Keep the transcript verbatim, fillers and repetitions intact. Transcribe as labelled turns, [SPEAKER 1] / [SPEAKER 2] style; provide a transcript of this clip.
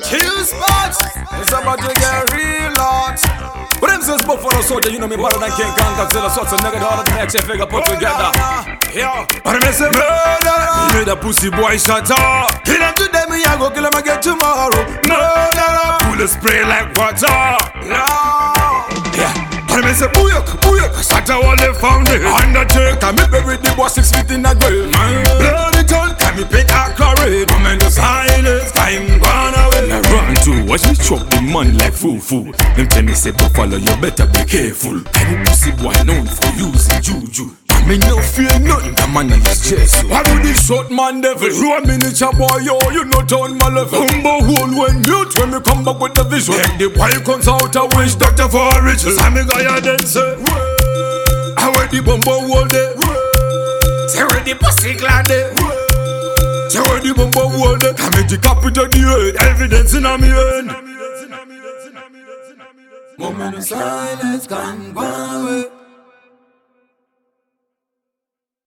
[SPEAKER 1] Chill spots. It's about to get real hot. But them says Buffalo Soldier, you know me better than King Kong, Godzilla, sorts of nigga, all of the next figure put together. Yeah. But them say murder. He made a pussy boy shut up. Kill him today, me I go kill him again tomorrow. Murder. Pull a spray like water. No. Yeah. But me say booyaka, booyaka, shut up all the foundation. Undertaker, me buried the boy six feet in a grave. Bloody tongue, can me paint a corrade. Woman the silence, time gone away. Now run to watch me chop the man like foo-foo. Them tell me say Buffalo, you better be careful. Any pussy boy known for using juju. I me no fear nothing, the man is chase. Why do this short man devil? You a miniature boy, yo, you not on my level. Humble hole when mute, when me come back with the vision. When the boy comes out, I wish doctor for riches. I me guy a then say, I wear the bumbo wall there. Say where the pussy glad there. Say where the bumbo wall there. I make the capital the earth, evidence in a me hand. Moment of silence, gone, gone away.